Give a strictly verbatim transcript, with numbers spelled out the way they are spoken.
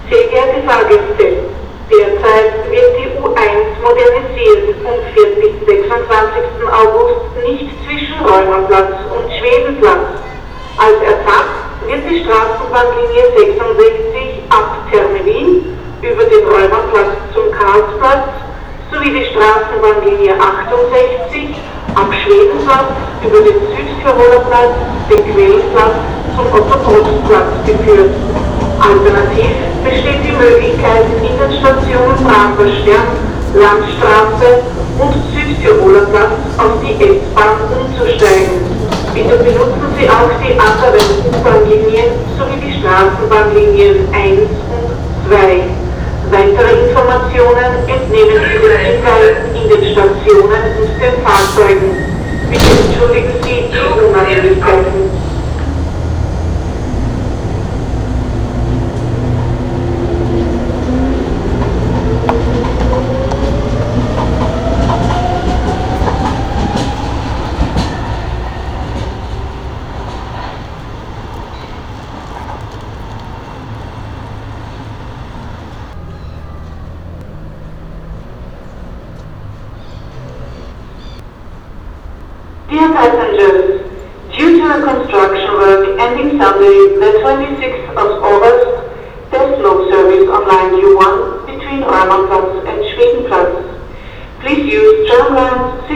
Sehr geehrte Fahrgäste, derzeit wird die U eins modernisiert und fährt bis sechsundzwanzigsten August nicht zwischen Reumerplatz und Schwedenplatz. Als Ersatz wird die Straßenbahnlinie sechsundsechzig ab Therme Wien über den Reumerplatz zum Karlsplatz sowie die Straßenbahnlinie achtundsechzig ab Schwedenplatz über den Südtiroler Platz, den Quellenplatz zum Otto-Probst-Platz geführt. Alternativ besteht die Möglichkeit, in den Stationen Prager Stern, Landstraße und Südtiroler Platz auf die S-Bahn umzusteigen. Bitte benutzen Sie auch die anderen U-Bahn-Linien sowie die Straßenbahnlinien eins und zwei. Weitere Informationen entnehmen Sie den Hinweisen in den Stationen und den Fahrzeugen. Bitte entschuldigen Sie die Unannehmlichkeiten. Dear passengers, due to a construction work ending Sunday, the twenty-sixth of August, there's no service on line U one between Reumerplatz and Schwedenplatz. Please use tramlines